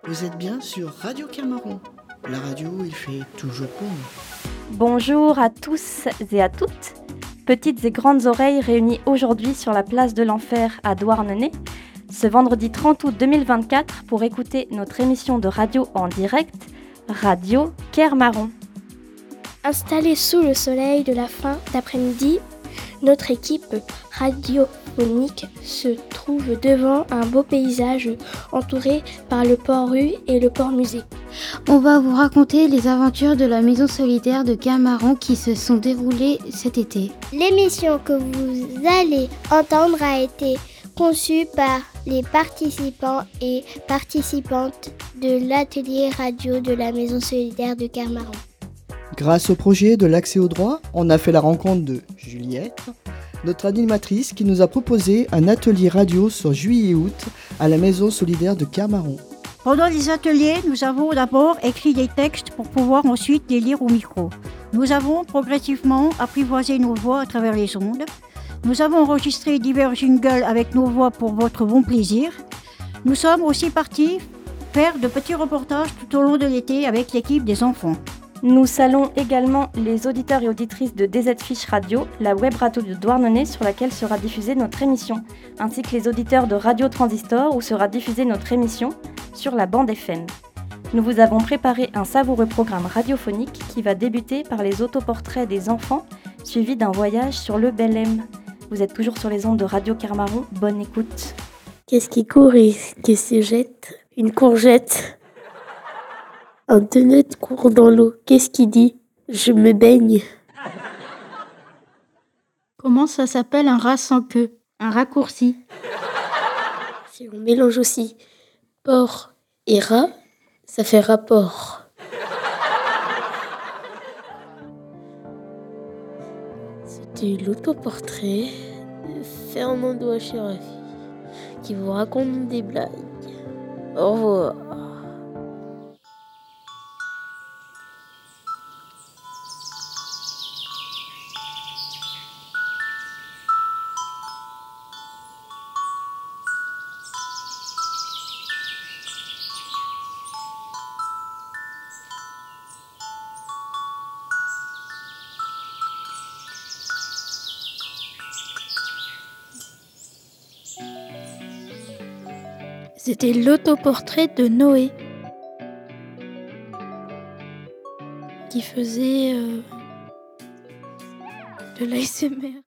Vous êtes bien sur Radio Kermaron. La radio, il fait toujours bon. Bonjour à tous et à toutes. Petites et grandes oreilles réunies aujourd'hui sur la place de l'Enfer à Douarnenez, ce vendredi 30 août 2024 pour écouter notre émission de radio en direct, Radio Kermaron. Installée sous le soleil de la fin d'après-midi, notre équipe radiophonique se trouve devant un beau paysage entouré par le port-rue et le port-musée. On va vous raconter les aventures de la maison solidaire de Kermaron qui se sont déroulées cet été. L'émission que vous allez entendre a été conçue par les participants et participantes de l'atelier radio de la maison solidaire de Kermaron. Grâce au projet de l'accès au droit, on a fait la rencontre de Juliette, notre animatrice qui nous a proposé un atelier radio sur juillet et août à la maison solidaire de Kermaron. Pendant les ateliers, nous avons d'abord écrit des textes pour pouvoir ensuite les lire au micro. Nous avons progressivement apprivoisé nos voix à travers les ondes. Nous avons enregistré divers jingles avec nos voix pour votre bon plaisir. Nous sommes aussi partis faire de petits reportages tout au long de l'été avec l'équipe des enfants. Nous saluons également les auditeurs et auditrices de DZ Fiche Radio, la web radio de Douarnenez sur laquelle sera diffusée notre émission, ainsi que les auditeurs de Radio Transistor où sera diffusée notre émission sur la bande FM. Nous vous avons préparé un savoureux programme radiophonique qui va débuter par les autoportraits des enfants, suivi d'un voyage sur le Belém. Vous êtes toujours sur les ondes de Radio Kermaron, bonne écoute. Qu'est-ce qui court et qui se jette? Une courgette. Un tenette court dans l'eau. Qu'est-ce qu'il dit? Je me baigne. Comment ça s'appelle un rat sans queue? Un raccourci. Si on mélange aussi porc et rat, ça fait rapport. C'était l'autoportrait de Fernando Achirafi qui vous raconte des blagues. Au revoir. C'était l'autoportrait de Noé qui faisait de l'ASMR.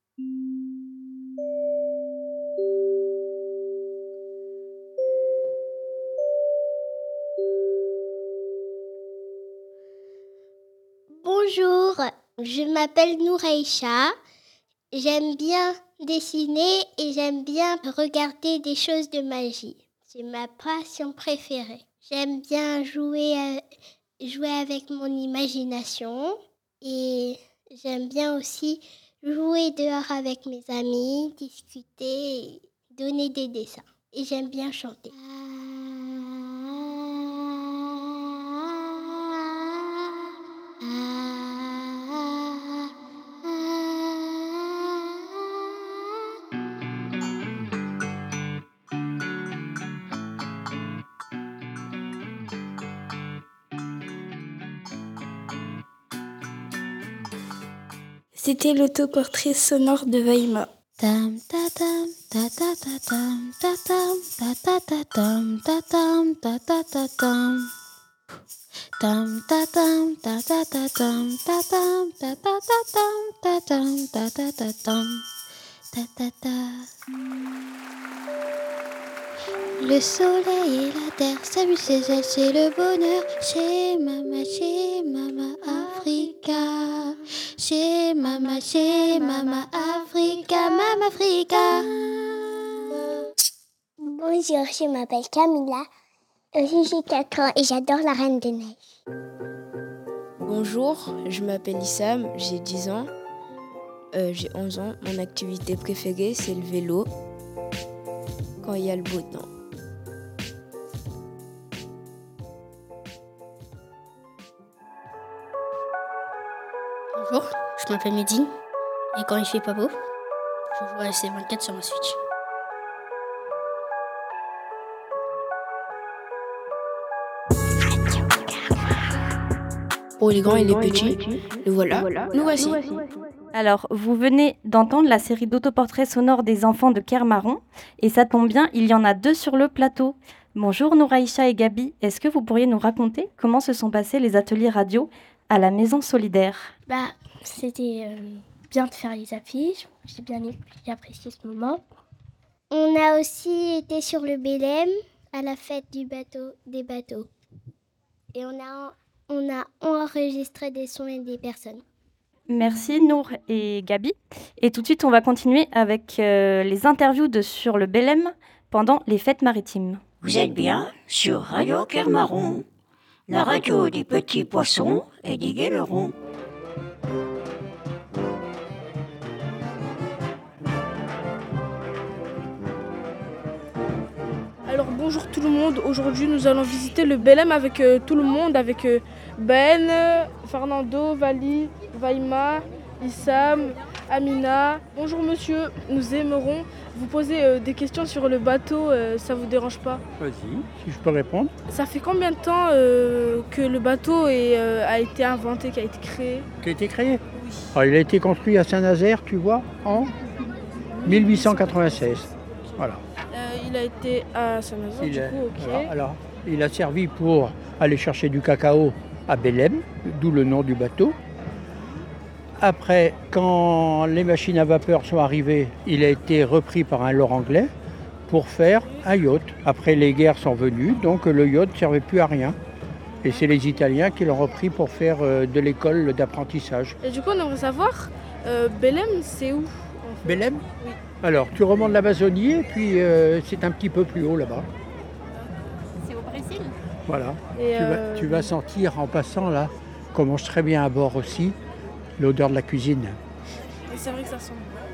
Bonjour, je m'appelle Noureïcha. J'aime bien dessiner et j'aime bien regarder des choses de magie. C'est ma passion préférée. J'aime bien jouer avec mon imagination et j'aime bien aussi jouer dehors avec mes amis, discuter et donner des dessins. Et j'aime bien chanter. C'était l'autoportrait sonore de Vaima. Tam ta tam ta ta ta tam ta tam ta ta ta tam ta tam ta ta ta tam. Tam ta tam ta ta ta tam ta tam ta ta ta tam ta tam ta ta ta tam ta ta ta. Le soleil et la terre s'amusent chez elle, c'est le bonheur. Chez Mama Africa. Chez Mama Africa, Mama Africa. Bonjour, je m'appelle Camilla. J'ai 4 ans et j'adore la Reine des Neiges. Bonjour, je m'appelle Issam, j'ai 10 ans. J'ai 11 ans. Mon activité préférée, c'est le vélo quand il y a le beau temps. Bonjour, je m'appelle Medine et quand il fait pas beau, je joue à SC24 sur ma Switch. pour les grands et les petits. Et voilà, nous voici. Alors, vous venez d'entendre la série d'autoportraits sonores des enfants de Kermaron, et ça tombe bien, il y en a 2 sur le plateau. Bonjour Nouraïcha et Gabi, est-ce que vous pourriez nous raconter comment se sont passés les ateliers radio à la Maison Solidaire ? C'était bien de faire les affiches, j'ai apprécié ce moment. On a aussi été sur le Bélem à la fête des bateaux. Et on a enregistré des sons et des personnes. Merci Nour et Gabi. Et tout de suite, on va continuer avec les interviews sur le Bélem pendant les fêtes maritimes. Vous êtes bien sur Radio Kermaron, la radio des petits poissons et des guélerons. Alors bonjour tout le monde, aujourd'hui nous allons visiter le Bélem avec tout le monde, avec Ben, Fernando, Vali, Vaima, Issam, Amina. Bonjour monsieur, nous aimerons vous poser des questions sur le bateau, ça vous dérange pas ? Vas-y, si je peux répondre. Ça fait combien de temps que le bateau a été inventé, qui a été créé ? Qui a été créé ? Oui. Alors, il a été construit à Saint-Nazaire, tu vois, en 1896. Voilà. Il a été à Saint-Nazaire, du coup, ok. Voilà, alors, il a servi pour aller chercher du cacao à Bélem, d'où le nom du bateau. Après, quand les machines à vapeur sont arrivées, il a été repris par un lord anglais pour faire un yacht. Après, les guerres sont venues, donc le yacht ne servait plus à rien. Et c'est les Italiens qui l'ont repris pour faire de l'école d'apprentissage. Et du coup, on aimerait savoir, Bélem, c'est où ? Bélem ? Oui. Alors, tu remontes l'Amazonie et puis c'est un petit peu plus haut là-bas. C'est au Brésil ? Voilà. Tu vas sentir en passant là, commence très bien à bord aussi, l'odeur de la cuisine. Et c'est vrai que ça sent.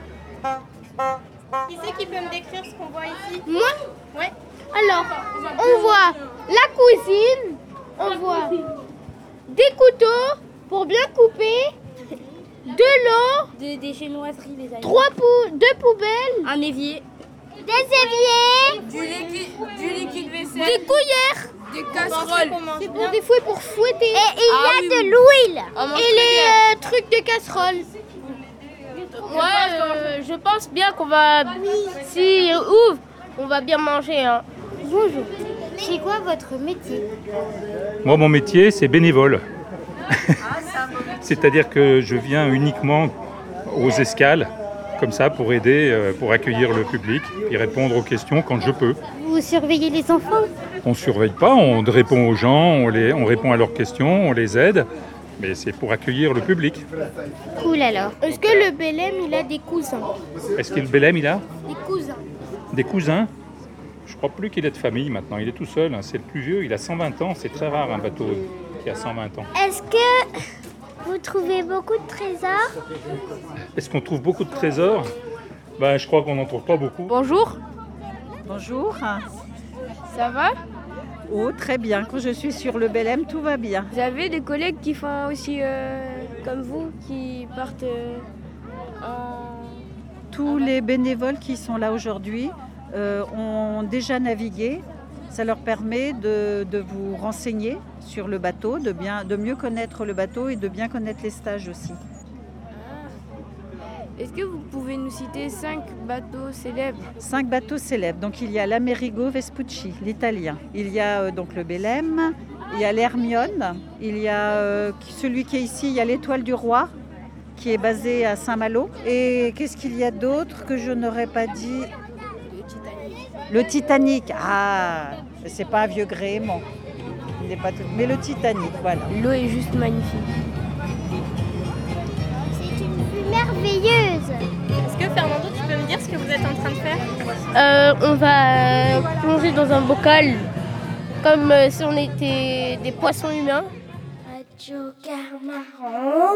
Qui c'est qui peut me décrire ce qu'on voit ici ? Moi ? Ouais. Alors, on voit la cuisine, on voit des couteaux pour bien couper, de l'eau, Des génoiseries, les amis. 2 poubelles, Un évier. des éviers, Du liquide vaisselle. des cuillères, Des casseroles. c'est pour des fouets pour fouetter. Et il y a de l'huile et les trucs de casserole. Ouais, je pense bien qu'on va, si ouvre, on va bien manger. Hein. Bonjour. C'est quoi votre métier ? Moi, mon métier, c'est bénévole. C'est-à-dire que je viens uniquement aux escales, comme ça, pour aider, pour accueillir le public et répondre aux questions quand je peux. Vous surveillez les enfants ? On ne surveille pas, on répond aux gens, on répond à leurs questions, on les aide, mais c'est pour accueillir le public. Cool alors. Est-ce que le Bélem, il a des cousins ? Est-ce que le Bélem, il a Des cousins. des cousins ? Je ne crois plus qu'il est de famille maintenant, il est tout seul, hein. C'est le plus vieux, il a 120 ans, c'est très rare un bateau qui a 120 ans. Est-ce que vous trouvez beaucoup de trésors ? Est-ce qu'on trouve beaucoup de trésors ? Je crois qu'on n'en trouve pas beaucoup. Bonjour, Bonjour. ça va ? Oh, très bien. Quand je suis sur le Bélem, tout va bien. Vous avez des collègues qui font aussi comme vous, qui partent Tous les bénévoles qui sont là aujourd'hui ont déjà navigué. Ça leur permet de vous renseigner sur le bateau, de mieux connaître le bateau et de bien connaître les stages aussi. Est-ce que vous pouvez nous citer 5 bateaux célèbres ? 5 bateaux célèbres. Donc il y a l'Amerigo Vespucci, l'italien. Il y a donc le Bélem, il y a l'Hermione, il y a celui qui est ici, il y a l'Étoile du Roi, qui est basé à Saint-Malo. Et qu'est-ce qu'il y a d'autre que je n'aurais pas dit ? Le Titanic. Ah, c'est pas un vieux gréement. Il n'est pas tout... Mais le Titanic, voilà. L'eau est juste magnifique. C'est une vue merveilleuse. Est-ce que Fernando, tu peux me dire ce que vous êtes en train de faire ? On va plonger dans un bocal comme si on était des poissons humains. Radio Kermaron.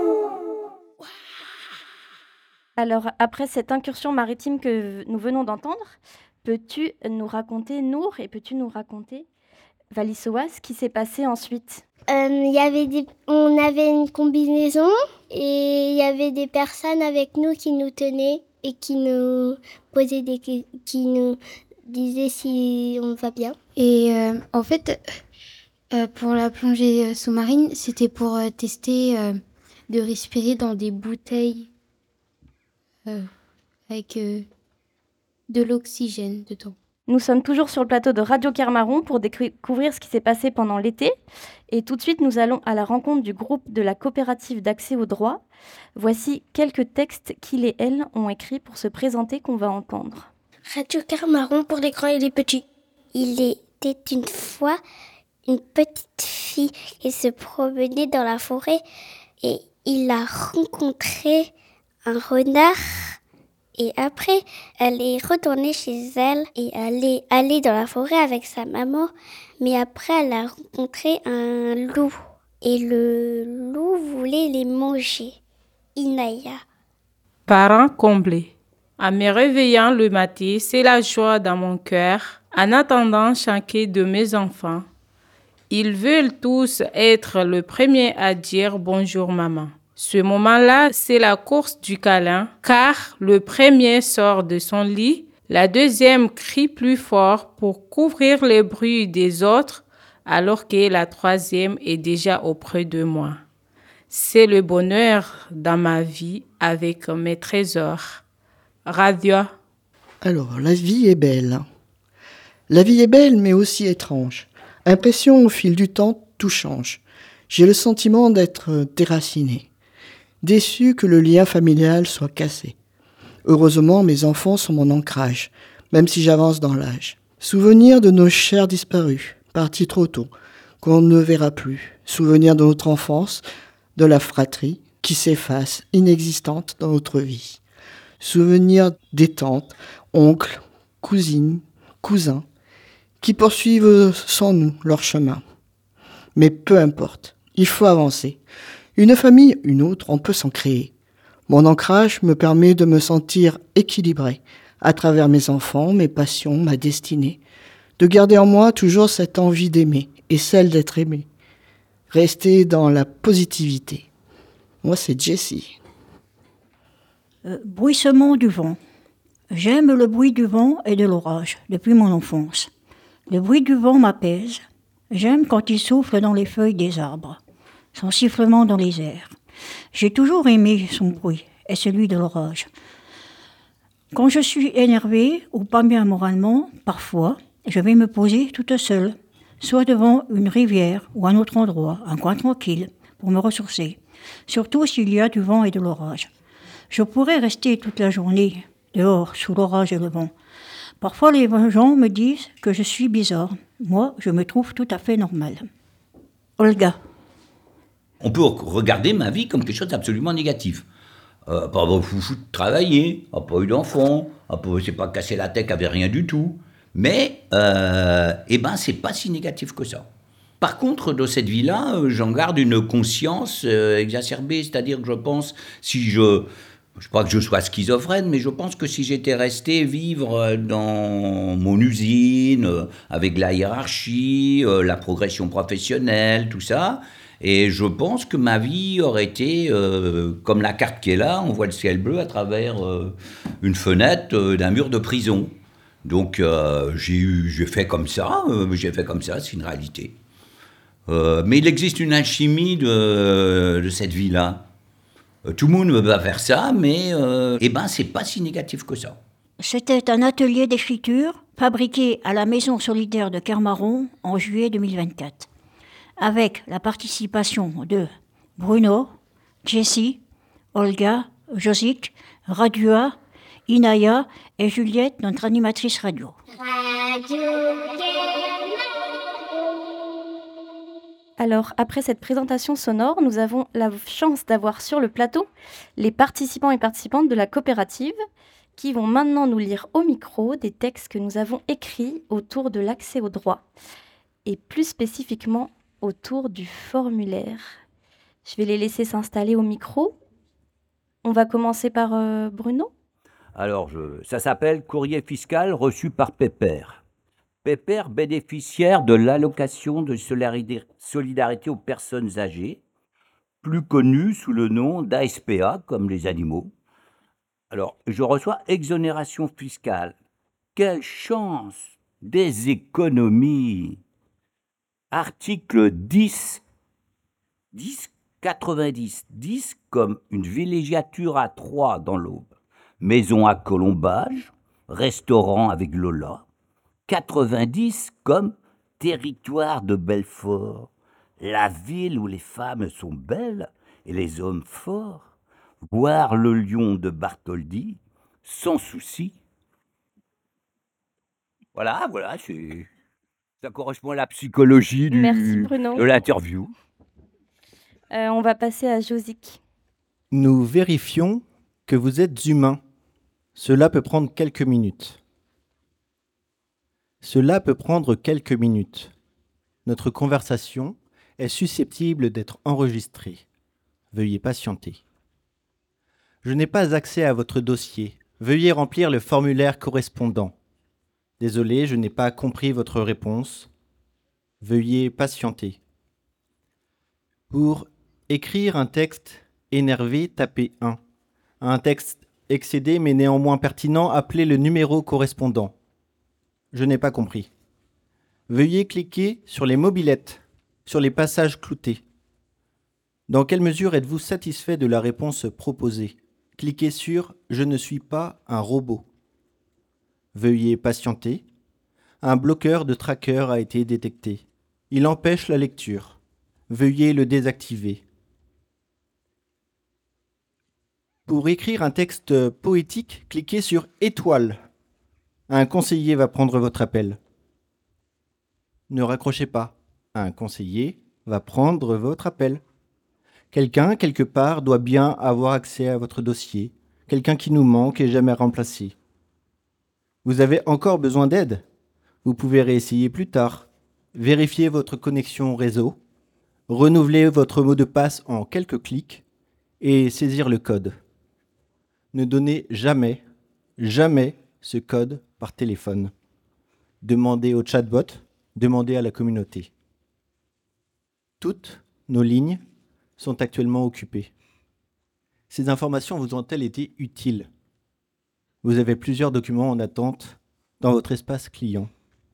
Alors, après cette incursion maritime que nous venons d'entendre, peux-tu nous raconter, Nour, et peux-tu nous raconter, Valissoa, ce qui s'est passé ensuite ? On avait une combinaison et il y avait des personnes avec nous qui nous tenaient et qui nous posaient qui nous disaient si on va bien. Et en fait, Pour la plongée sous-marine, c'était pour tester de respirer dans des bouteilles avec de l'oxygène dedans. Nous sommes toujours sur le plateau de Radio Kermaron pour découvrir ce qui s'est passé pendant l'été. Et tout de suite, nous allons à la rencontre du groupe de la coopérative d'accès au droit. Voici quelques textes qu'ils et elles ont écrits pour se présenter qu'on va entendre. Radio Kermaron pour les grands et les petits. Il était une fois une petite fille qui se promenait dans la forêt et il a rencontré un renard. Et après, elle est retournée chez elle et elle est allée dans la forêt avec sa maman. Mais après, elle a rencontré un loup. Et le loup voulait les manger. Inaya. Parents comblés. En me réveillant le matin, c'est la joie dans mon cœur. En attendant chacun de mes enfants, ils veulent tous être le premier à dire bonjour maman. Ce moment-là, c'est la course du câlin, car le premier sort de son lit, la deuxième crie plus fort pour couvrir les bruits des autres, alors que la troisième est déjà auprès de moi. C'est le bonheur dans ma vie avec mes trésors. Radio. Alors, la vie est belle. La vie est belle, mais aussi étrange. Impression au fil du temps, tout change. J'ai le sentiment d'être déraciné. Déçu que le lien familial soit cassé. Heureusement, mes enfants sont mon ancrage, même si j'avance dans l'âge. Souvenir de nos chers disparus, partis trop tôt, qu'on ne verra plus. Souvenir de notre enfance, de la fratrie, qui s'efface, inexistante dans notre vie. Souvenir des tantes, oncles, cousines, cousins, qui poursuivent sans nous leur chemin. Mais peu importe, il faut avancer. Une famille, une autre, on peut s'en créer. Mon ancrage me permet de me sentir équilibré à travers mes enfants, mes passions, ma destinée. De garder en moi toujours cette envie d'aimer et celle d'être aimé. Rester dans la positivité. Moi, c'est Jessie. Bruissement du vent. J'aime le bruit du vent et de l'orage depuis mon enfance. Le bruit du vent m'apaise. J'aime quand il souffle dans les feuilles des arbres. Son sifflement dans les airs. J'ai toujours aimé son bruit et celui de l'orage. Quand je suis énervée ou pas bien moralement, parfois, je vais me poser toute seule, soit devant une rivière ou un autre endroit, un coin tranquille, pour me ressourcer, surtout s'il y a du vent et de l'orage. Je pourrais rester toute la journée dehors, sous l'orage et le vent. Parfois, les gens me disent que je suis bizarre. Moi, je me trouve tout à fait normale. Olga. On peut regarder ma vie comme quelque chose d'absolument négatif. Pas travailler, pas eu d'enfant, c'est pas cassé la tête avec rien du tout. Mais, c'est pas si négatif que ça. Par contre, dans cette vie-là, j'en garde une conscience exacerbée. C'est-à-dire que je pense, je pas que je sois schizophrène, mais je pense que si j'étais resté vivre dans mon usine, avec la hiérarchie, la progression professionnelle, tout ça, et je pense que ma vie aurait été comme la carte qui est là, on voit le ciel bleu à travers une fenêtre d'un mur de prison. Donc j'ai fait comme ça, c'est une réalité. Mais il existe une alchimie de cette vie-là. Tout le monde ne veut pas faire ça, mais c'est pas si négatif que ça. C'était un atelier d'écriture fabriqué à la Maison solidaire de Kermaron en juillet 2024, avec la participation de Bruno, Jessie, Olga, Josique, Radua, Inaya et Juliette, notre animatrice radio. Alors, après cette présentation sonore, nous avons la chance d'avoir sur le plateau les participants et participantes de la coopérative qui vont maintenant nous lire au micro des textes que nous avons écrits autour de l'accès au droit et plus spécifiquement autour du formulaire. Je vais les laisser s'installer au micro. On va commencer par Bruno. Alors, ça s'appelle courrier fiscal reçu par Pépère. Pépère, bénéficiaire de l'allocation de solidarité aux personnes âgées, plus connue sous le nom d'ASPA, comme les animaux. Alors, je reçois exonération fiscale. Quelle chance! Des économies! Article 10, 90, 10 comme une villégiature à Troyes dans l'Aube, maison à colombage, restaurant avec Lola. 90 comme territoire de Belfort, la ville où les femmes sont belles et les hommes forts. Voir le lion de Bartholdi, sans souci. Voilà, ça correspond à la psychologie Merci, Bruno. de l'interview. On va passer à Josic. Nous vérifions que vous êtes humain. Cela peut prendre quelques minutes. Notre conversation est susceptible d'être enregistrée. Veuillez patienter. Je n'ai pas accès à votre dossier. Veuillez remplir le formulaire correspondant. Désolé, je n'ai pas compris votre réponse. Veuillez patienter. Pour écrire un texte énervé, tapez 1. Un texte excédé mais néanmoins pertinent, appelez le numéro correspondant. Je n'ai pas compris. Veuillez cliquer sur les mobilettes, sur les passages cloutés. Dans quelle mesure êtes-vous satisfait de la réponse proposée ? Cliquez sur « Je ne suis pas un robot ». Veuillez patienter. Un bloqueur de tracker a été détecté. Il empêche la lecture. Veuillez le désactiver. Pour écrire un texte poétique, cliquez sur « Étoile ». Un conseiller va prendre votre appel. Ne raccrochez pas. Un conseiller va prendre votre appel. Quelqu'un, quelque part, doit bien avoir accès à votre dossier. Quelqu'un qui nous manque et jamais remplacé. Vous avez encore besoin d'aide ? Vous pouvez réessayer plus tard. Vérifiez votre connexion réseau. Renouvelez votre mot de passe en quelques clics et saisir le code. Ne donnez jamais ce code par téléphone. Demandez au chatbot, demandez à la communauté. Toutes nos lignes sont actuellement occupées. Ces informations vous ont-elles été utiles ? Vous avez plusieurs documents en attente dans votre espace client.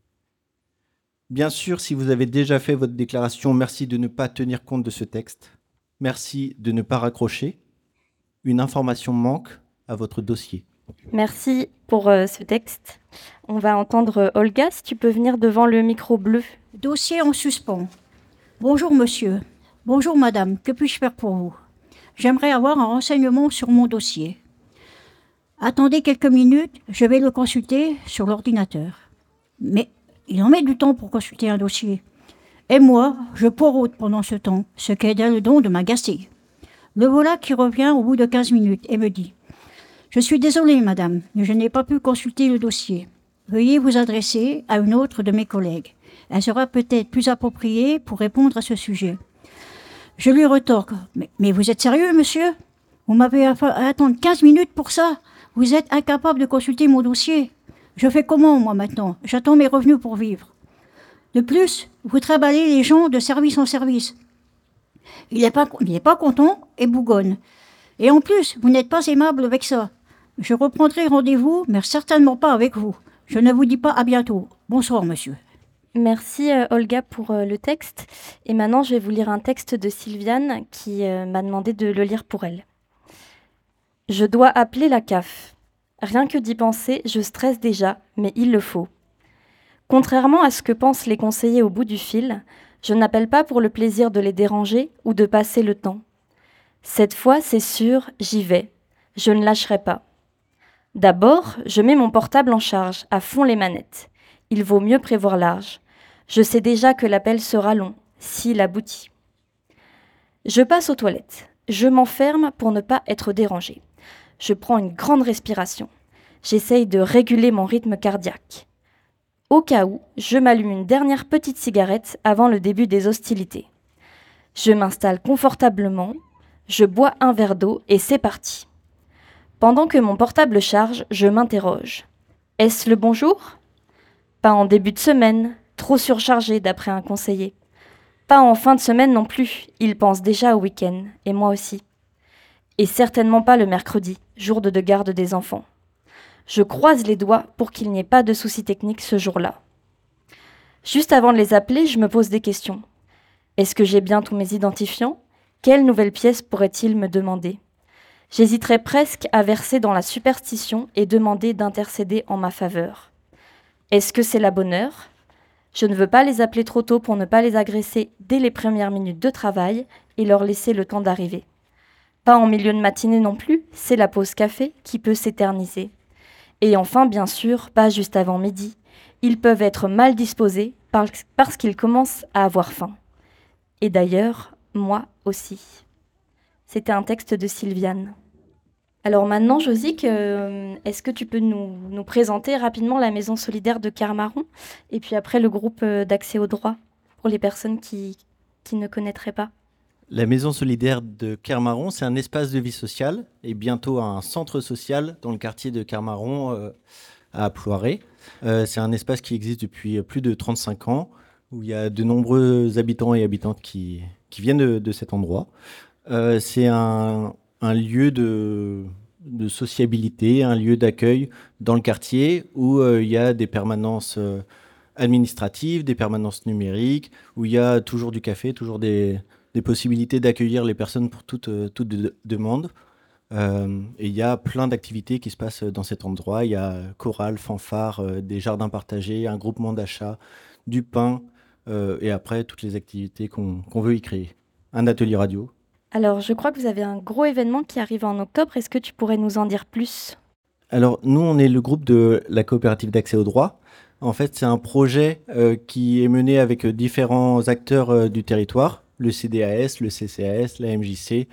Bien sûr, si vous avez déjà fait votre déclaration, merci de ne pas tenir compte de ce texte. Merci de ne pas raccrocher. Une information manque à votre dossier. Merci pour ce texte. On va entendre Olga, si tu peux venir devant le micro bleu. Dossier en suspens. Bonjour monsieur. Bonjour madame. Que puis-je faire pour vous ? J'aimerais avoir un renseignement sur mon dossier. Attendez quelques minutes, je vais le consulter sur l'ordinateur. Mais il en met du temps pour consulter un dossier. Et moi, je poireaute pendant ce temps, ce qui a le don de m'agacer. Le voilà qui revient au bout de 15 minutes et me dit « Je suis désolé, madame, mais je n'ai pas pu consulter le dossier. Veuillez vous adresser à une autre de mes collègues. Elle sera peut-être plus appropriée pour répondre à ce sujet. » Je lui retorque « Mais vous êtes sérieux, monsieur ? Vous m'avez à attendre 15 minutes pour ça ? Vous êtes incapable de consulter mon dossier. Je fais comment, moi, maintenant ? J'attends mes revenus pour vivre. De plus, vous traballez les gens de service en service. Il n'est pas content et bougonne. Et en plus, vous n'êtes pas aimable avec ça. Je reprendrai rendez-vous, mais certainement pas avec vous. Je ne vous dis pas à bientôt. Bonsoir, monsieur. Merci Olga pour le texte. Et maintenant, je vais vous lire un texte de Sylviane qui m'a demandé de le lire pour elle. Je dois appeler la CAF. Rien que d'y penser, je stresse déjà, mais il le faut. Contrairement à ce que pensent les conseillers au bout du fil, je n'appelle pas pour le plaisir de les déranger ou de passer le temps. Cette fois, c'est sûr, j'y vais. Je ne lâcherai pas. D'abord, je mets mon portable en charge, à fond les manettes. Il vaut mieux prévoir large. Je sais déjà que l'appel sera long, s'il aboutit. Je passe aux toilettes. Je m'enferme pour ne pas être dérangée. Je prends une grande respiration. J'essaye de réguler mon rythme cardiaque. Au cas où, je m'allume une dernière petite cigarette avant le début des hostilités. Je m'installe confortablement, je bois un verre d'eau et c'est parti. Pendant que mon portable charge, je m'interroge. Est-ce le bonjour ? Pas en début de semaine, trop surchargé d'après un conseiller. Pas en fin de semaine non plus, il pense déjà au week-end, et moi aussi. Et certainement pas le mercredi, jour de garde des enfants. Je croise les doigts pour qu'il n'y ait pas de soucis techniques ce jour-là. Juste avant de les appeler, je me pose des questions. Est-ce que j'ai bien tous mes identifiants ? Quelle nouvelle pièce pourrait-il me demander ? J'hésiterais presque à verser dans la superstition et demander d'intercéder en ma faveur. Est-ce que c'est la bonne heure ? Je ne veux pas les appeler trop tôt pour ne pas les agresser dès les premières minutes de travail et leur laisser le temps d'arriver. Pas en milieu de matinée non plus, c'est la pause café qui peut s'éterniser. Et enfin, bien sûr, pas juste avant midi. Ils peuvent être mal disposés parce qu'ils commencent à avoir faim. Et d'ailleurs, moi aussi. C'était un texte de Sylviane. Alors maintenant, Josique, est-ce que tu peux nous présenter rapidement la Maison solidaire de Kermaron et puis après le groupe d'accès au droit pour les personnes qui ne connaîtraient pas ? La Maison solidaire de Kermaron, c'est un espace de vie sociale et bientôt un centre social dans le quartier de Kermaron à Ploiré. C'est un espace qui existe depuis plus de 35 ans où il y a de nombreux habitants et habitantes qui viennent de cet endroit. C'est un lieu de sociabilité, un lieu d'accueil dans le quartier où il y a des permanences administratives, des permanences numériques, où il y a toujours du café, toujours des possibilités d'accueillir les personnes pour toute demande. Et il y a plein d'activités qui se passent dans cet endroit. Il y a chorale, fanfare, des jardins partagés, un groupement d'achat, du pain, et après toutes les activités qu'on veut y créer. Un atelier radio. Alors, je crois que vous avez un gros événement qui arrive en octobre. Est-ce que tu pourrais nous en dire plus ? Alors, nous, on est le groupe de la coopérative d'accès au droit. En fait, c'est un projet qui est mené avec différents acteurs du territoire, le CDAS, le CCAS, la MJC,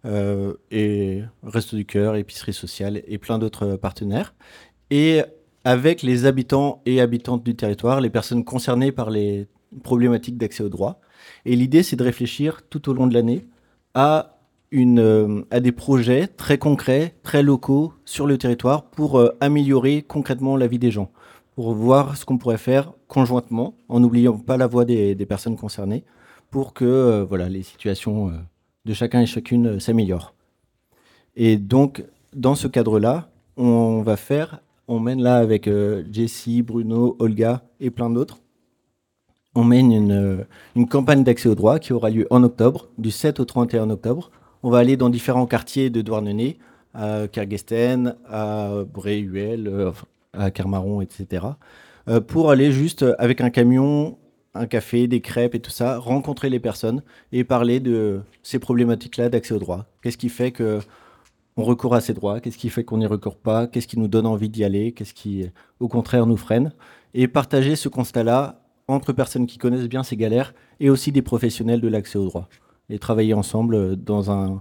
et Restos du Cœur, Épicerie Sociale et plein d'autres partenaires. Et avec les habitants et habitantes du territoire, les personnes concernées par les problématiques d'accès au droit. Et l'idée, c'est de réfléchir tout au long de l'année à des projets très concrets, très locaux sur le territoire pour améliorer concrètement la vie des gens, pour voir ce qu'on pourrait faire conjointement, en n'oubliant pas la voix des personnes concernées, pour que les situations de chacun et chacune s'améliorent. Et donc, dans ce cadre-là, on mène là avec Jessie, Bruno, Olga et plein d'autres, on mène une campagne d'accès au droit qui aura lieu en octobre, du 7 au 31 octobre. On va aller dans différents quartiers de Douarnenez, à Kerguesten, à Bréhuel, à Kermaron, etc. Pour aller juste avec un camion, un café, des crêpes et tout ça, rencontrer les personnes et parler de ces problématiques-là d'accès au droit. Qu'est-ce qui fait qu'on recourt à ces droits ? Qu'est-ce qui fait qu'on n'y recourt pas ? Qu'est-ce qui nous donne envie d'y aller ? Qu'est-ce qui, au contraire, nous freine ? Et partager ce constat-là entre personnes qui connaissent bien ces galères et aussi des professionnels de l'accès au droit. Et travailler ensemble dans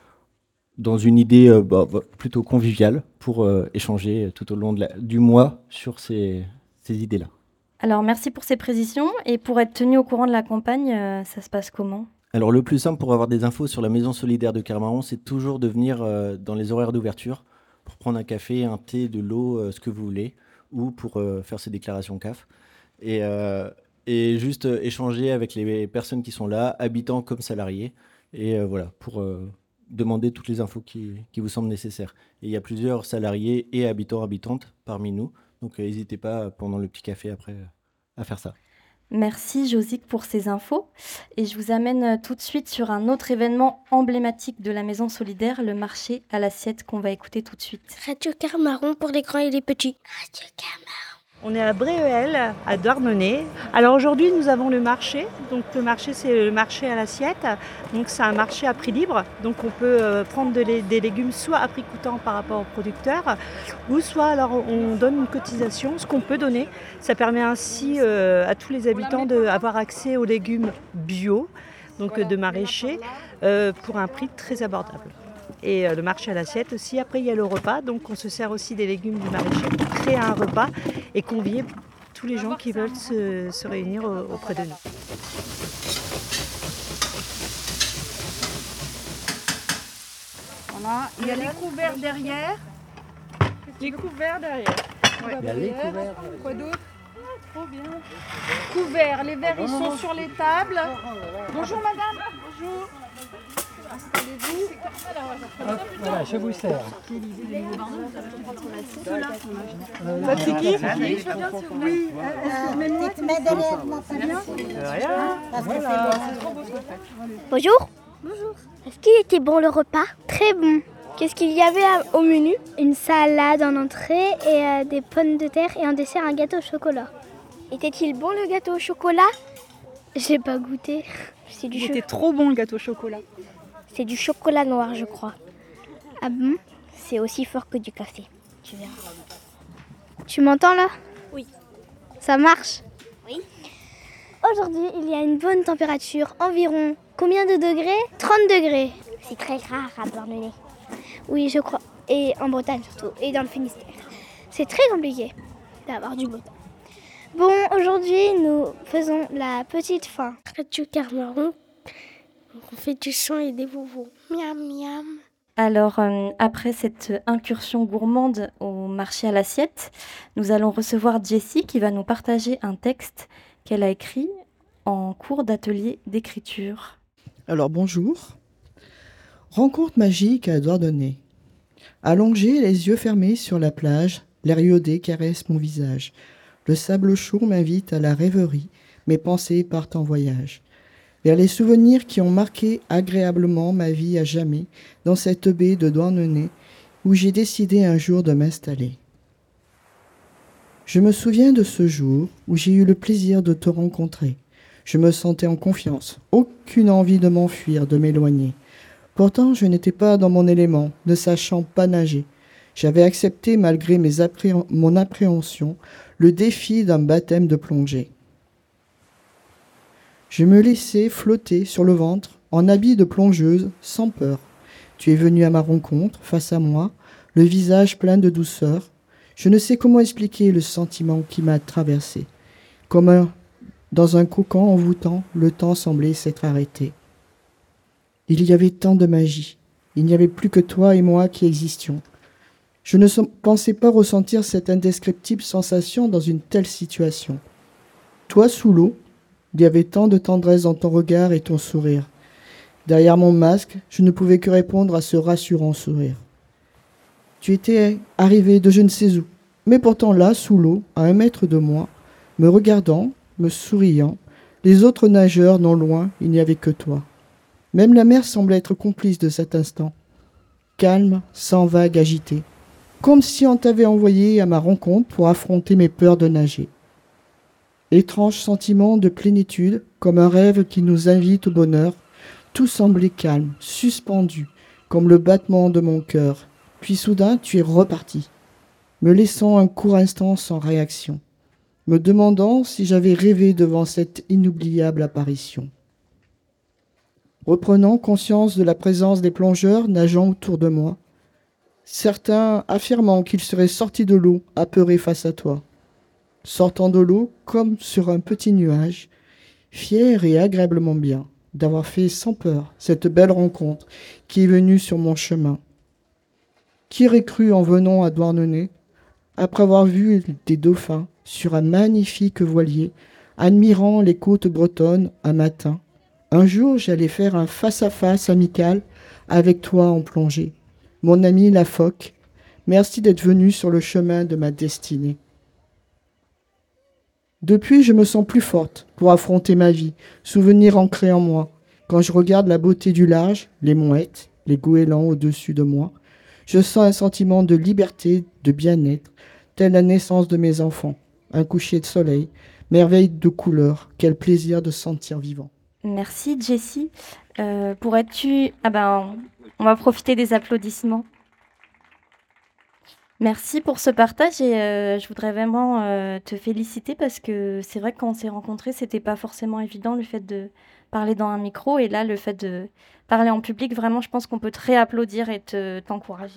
une idée plutôt conviviale pour échanger tout au long du mois sur ces idées-là. Alors merci pour ces précisions. Et pour être tenu au courant de la campagne, ça se passe comment ? Alors le plus simple pour avoir des infos sur la Maison solidaire de Kermaron, c'est toujours de venir dans les horaires d'ouverture pour prendre un café, un thé, de l'eau, ce que vous voulez, ou pour faire ses déclarations CAF. Et juste échanger avec les personnes qui sont là, habitants comme salariés, et pour demander toutes les infos qui vous semblent nécessaires. Et il y a plusieurs salariés et habitants, habitantes parmi nous, donc n'hésitez pas pendant le petit café après à faire ça. Merci Josique pour ces infos. Et je vous amène tout de suite sur un autre événement emblématique de la Maison solidaire, le marché à l'assiette qu'on va écouter tout de suite. Radio Kermaron pour les grands et les petits. Radio Kermaron. On est à Bréhuel, à Douarnenez. Alors aujourd'hui, nous avons le marché. Donc le marché, c'est le marché à l'assiette. Donc c'est un marché à prix libre. Donc on peut prendre des légumes soit à prix coûtant par rapport aux producteurs, ou soit alors on donne une cotisation, ce qu'on peut donner. Ça permet ainsi à tous les habitants d'avoir accès aux légumes bio, donc de maraîchers, pour un prix très abordable. Et le marché à l'assiette aussi. Après, il y a le repas. Donc, on se sert aussi des légumes du maraîcher pour créer un repas et convier tous les gens qui veulent se réunir auprès de nous. Voilà. Il y a les couverts derrière. Les couverts derrière. Ouais. Il y a les couverts. Quoi d'autre ? Trop bien. Couverts. Les verres, ils sont sur les tables. Bonjour, madame. Bonjour. Hop, voilà, je vous sers. C'est qui? Oui, petite Madeleine, non, ça bien? Rien. Parce que c'est bon. Bonjour. Bonjour. Est-ce qu'il était bon le repas? Très bon. Qu'est-ce qu'il y avait au menu? Une salade en entrée et des pommes de terre et en dessert un gâteau au chocolat. Était-il bon le gâteau au chocolat? J'ai pas goûté. Il était trop bon le gâteau au chocolat. C'est du chocolat noir, je crois. Ah bon? C'est aussi fort que du café. Tu verras. Tu m'entends là? Oui. Ça marche? Oui. Aujourd'hui, il y a une bonne température, environ combien de degrés? 30 degrés. C'est très rare à Douarnenez. Oui, je crois. Et en Bretagne surtout, et dans le Finistère. C'est très compliqué d'avoir du beau temps. Bon, aujourd'hui, nous faisons la petite fin. Radio Kermaron, on fait du son et des bonbons. Miam, miam. Alors, après cette incursion gourmande au marché à l'assiette, nous allons recevoir Jessie qui va nous partager un texte qu'elle a écrit en cours d'atelier d'écriture. Alors bonjour. Rencontre magique à Douarnenez. Allongé, les yeux fermés sur la plage, l'air iodé caresse mon visage. Le sable chaud m'invite à la rêverie, mes pensées partent en voyage. Vers les souvenirs qui ont marqué agréablement ma vie à jamais, dans cette baie de Douarnenez, où j'ai décidé un jour de m'installer. Je me souviens de ce jour où j'ai eu le plaisir de te rencontrer. Je me sentais en confiance, aucune envie de m'enfuir, de m'éloigner. Pourtant, je n'étais pas dans mon élément, ne sachant pas nager. J'avais accepté, malgré mon appréhension, le défi d'un baptême de plongée. Je me laissais flotter sur le ventre, en habit de plongeuse, sans peur. Tu es venu à ma rencontre, face à moi, le visage plein de douceur. Je ne sais comment expliquer le sentiment qui m'a traversé. Dans un cocon envoûtant, le temps semblait s'être arrêté. Il y avait tant de magie. Il n'y avait plus que toi et moi qui existions. Je ne pensais pas ressentir cette indescriptible sensation dans une telle situation. Toi sous l'eau, il y avait tant de tendresse dans ton regard et ton sourire. Derrière mon masque, je ne pouvais que répondre à ce rassurant sourire. Tu étais arrivé de je ne sais où, mais pourtant là, sous l'eau, à 1 mètre de moi, me regardant, me souriant, les autres nageurs non loin, il n'y avait que toi. Même la mer semblait être complice de cet instant, calme, sans vagues agitées, comme si on t'avait envoyé à ma rencontre pour affronter mes peurs de nager. Étrange sentiment de plénitude, comme un rêve qui nous invite au bonheur, tout semblait calme, suspendu, comme le battement de mon cœur. Puis soudain, tu es reparti, me laissant un court instant sans réaction, me demandant si j'avais rêvé devant cette inoubliable apparition. Reprenant conscience de la présence des plongeurs nageant autour de moi, certains affirmant qu'ils seraient sortis de l'eau, apeurés face à toi. Sortant de l'eau comme sur un petit nuage, fier et agréablement bien d'avoir fait sans peur cette belle rencontre qui est venue sur mon chemin. Qui aurait cru en venant à Douarnenez, après avoir vu des dauphins sur un magnifique voilier, admirant les côtes bretonnes un matin, un jour j'allais faire un face-à-face amical avec toi en plongée. Mon ami la phoque, merci d'être venu sur le chemin de ma destinée. Depuis, je me sens plus forte pour affronter ma vie, souvenir ancré en moi. Quand je regarde la beauté du large, les mouettes, les goélands au-dessus de moi, je sens un sentiment de liberté, de bien-être, telle la naissance de mes enfants. Un coucher de soleil, merveille de couleurs, quel plaisir de se sentir vivant. Merci Jessie. Pourrais-tu... on va profiter des applaudissements. Merci pour ce partage et je voudrais vraiment te féliciter parce que c'est vrai que quand on s'est rencontrés, c'était pas forcément évident le fait de parler dans un micro et là, le fait de parler en public, vraiment, je pense qu'on peut te réapplaudir et t'encourager.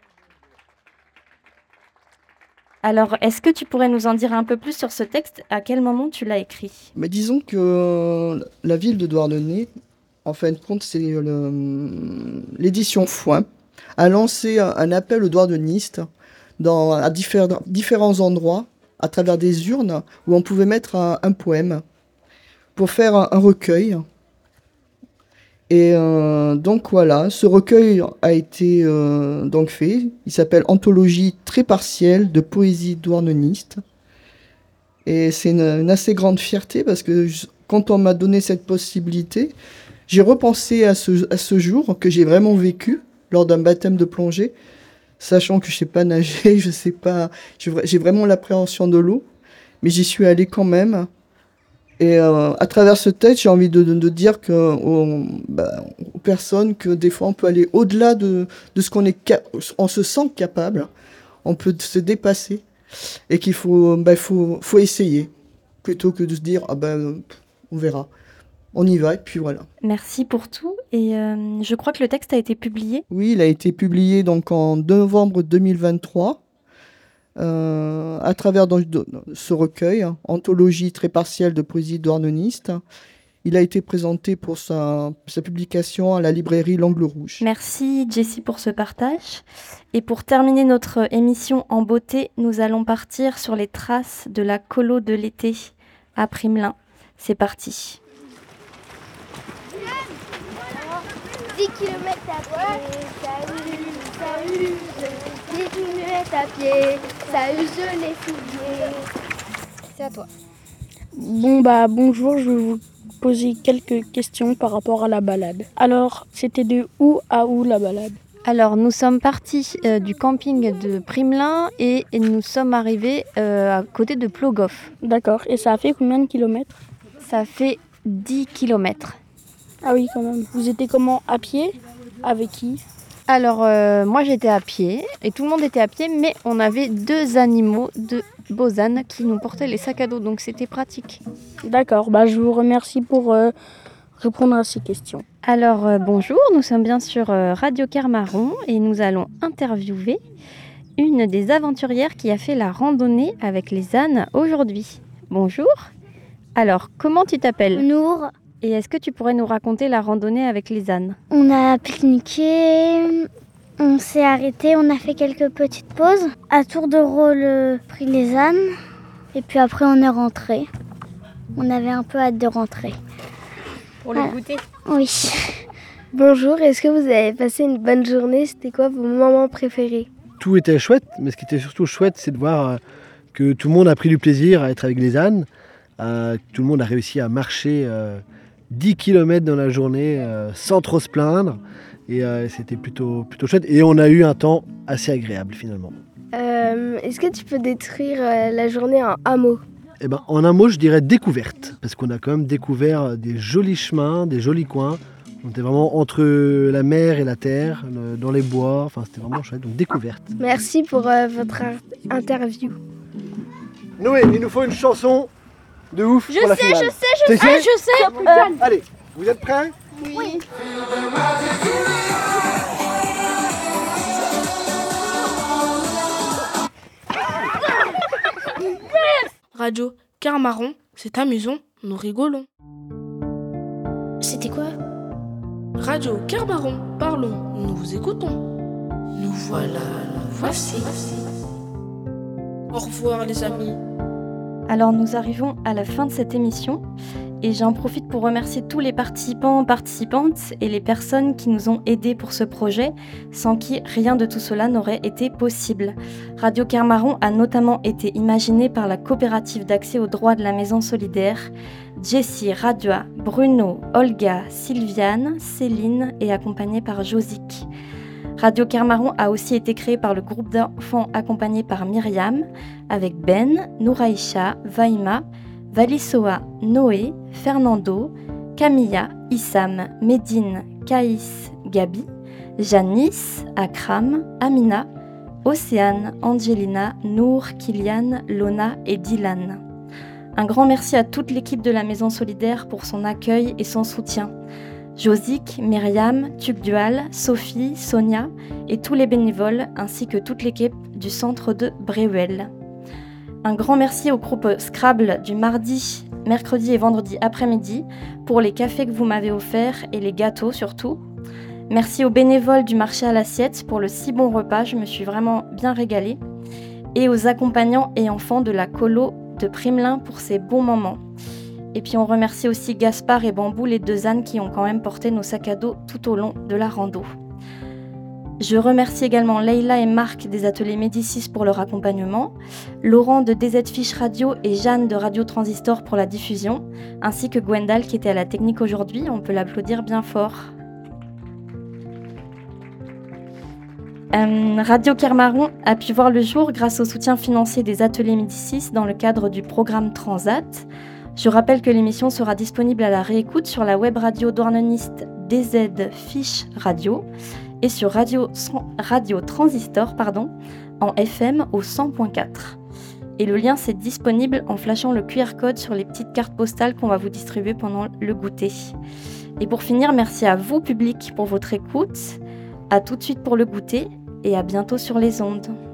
Alors, est-ce que tu pourrais nous en dire un peu plus sur ce texte? À quel moment tu l'as écrit? Mais disons que la ville de Douarnenez, en fin de compte, c'est l'édition Foin, a lancé un appel aux douarnenistes à différents endroits, à travers des urnes, où on pouvait mettre un poème pour faire un recueil. Et donc voilà, ce recueil a été donc fait. Il s'appelle Anthologie très partielle de poésie douarneniste. Et c'est une assez grande fierté parce que quand on m'a donné cette possibilité, j'ai repensé à ce jour que j'ai vraiment vécu lors d'un baptême de plongée, sachant que je ne sais pas nager, j'ai vraiment l'appréhension de l'eau, mais j'y suis allée quand même. Et à travers ce texte, j'ai envie de dire aux personnes que des fois on peut aller au-delà de ce on se sent capable, on peut se dépasser et qu'il faut essayer plutôt que de se dire on verra. On y va et puis voilà. Merci pour tout. Et je crois que le texte a été publié. Oui, il a été publié donc en novembre 2023 à travers ce recueil, Anthologie très partielle de poésie douarneniste. Il a été présenté pour sa publication à la librairie L'Angle Rouge. Merci Jessie pour ce partage. Et pour terminer notre émission en beauté, nous allons partir sur les traces de la colo de l'été à Primelin. C'est parti. 10 km à pied, ça use, 10 km à pied, ça use les souliers. C'est à toi. Bonjour, je vais vous poser quelques questions par rapport à la balade. Alors, c'était de où à où la balade ? Alors, nous sommes partis du camping de Primelin et nous sommes arrivés à côté de Plogoff. D'accord, et ça a fait combien de kilomètres ? Ça fait 10 kilomètres. Ah oui, quand même. Vous étiez comment, à pied ? Avec qui ? Alors, moi j'étais à pied et tout le monde était à pied, mais on avait 2 animaux de Bozanne qui nous portaient les sacs à dos, donc c'était pratique. D'accord, je vous remercie pour répondre à ces questions. Alors, bonjour, nous sommes bien sur Radio Kermaron et nous allons interviewer une des aventurières qui a fait la randonnée avec les ânes aujourd'hui. Bonjour. Alors, comment tu t'appelles ? Nour. Et est-ce que tu pourrais nous raconter la randonnée avec les ânes ? On a pique-niqué, on s'est arrêté, on a fait quelques petites pauses. À tour de rôle, pris les ânes. Et puis après, on est rentré. On avait un peu hâte de rentrer. Pour le goûter ? Oui. Bonjour, est-ce que vous avez passé une bonne journée ? C'était quoi vos moments préférés ? Tout était chouette, mais ce qui était surtout chouette, c'est de voir que tout le monde a pris du plaisir à être avec les ânes. Tout le monde a réussi à marcher 10 km dans la journée sans trop se plaindre. Et c'était plutôt chouette. Et on a eu un temps assez agréable finalement. Est-ce que tu peux décrire la journée en un mot ? En un mot, je dirais découverte. Parce qu'on a quand même découvert des jolis chemins, des jolis coins. On était vraiment entre la mer et la terre, dans les bois. Enfin, c'était vraiment chouette. Donc découverte. Merci pour votre interview. Noé, il nous faut une chanson de ouf pour la finale. Je sais. Allez, vous êtes prêts ? Oui. Radio Kermaron, c'est amusant, nous rigolons. C'était quoi ? Radio Kermaron, parlons, nous vous écoutons. Nous voilà, nous voici. Au revoir les amis. Alors nous arrivons à la fin de cette émission et j'en profite pour remercier tous les participants, participantes et les personnes qui nous ont aidés pour ce projet, sans qui rien de tout cela n'aurait été possible. Radio Kermaron a notamment été imaginé par la coopérative d'accès aux droits de la Maison Solidaire, Jessie, Radua, Bruno, Olga, Sylviane, Céline et accompagnée par Josique. Radio Kermaron a aussi été créé par le groupe d'enfants accompagné par Myriam, avec Ben, Nouraïcha, Vaima, Valisoa, Noé, Fernando, Camilla, Issam, Médine, Caïs, Gabi, Janice, Akram, Amina, Océane, Angelina, Nour, Kylian, Lona et Dylan. Un grand merci à toute l'équipe de la Maison Solidaire pour son accueil et son soutien. Josique, Myriam, Tugdual, Sophie, Sonia et tous les bénévoles ainsi que toute l'équipe du centre de Bréuel. Un grand merci au groupe Scrabble du mardi, mercredi et vendredi après-midi pour les cafés que vous m'avez offerts et les gâteaux surtout. Merci aux bénévoles du marché à l'assiette pour le si bon repas, je me suis vraiment bien régalée. Et aux accompagnants et enfants de la colo de Primelin pour ces bons moments. Et puis on remercie aussi Gaspard et Bambou, les deux ânes qui ont quand même porté nos sacs à dos tout au long de la rando. Je remercie également Leïla et Marc des ateliers Médicis pour leur accompagnement, Laurent de DZ Fiche Radio et Jeanne de Radio Transistor pour la diffusion, ainsi que Gwendal qui était à la technique aujourd'hui. On peut l'applaudir bien fort. Radio Kermaron a pu voir le jour grâce au soutien financier des ateliers Médicis dans le cadre du programme Transat. Je rappelle que l'émission sera disponible à la réécoute sur la web radio douarneniste DZ Fiche Radio et sur Radio Transistor en FM au 100.4. Et le lien, c'est disponible en flashant le QR code sur les petites cartes postales qu'on va vous distribuer pendant le goûter. Et pour finir, merci à vous, public, pour votre écoute. À tout de suite pour le goûter et à bientôt sur les ondes.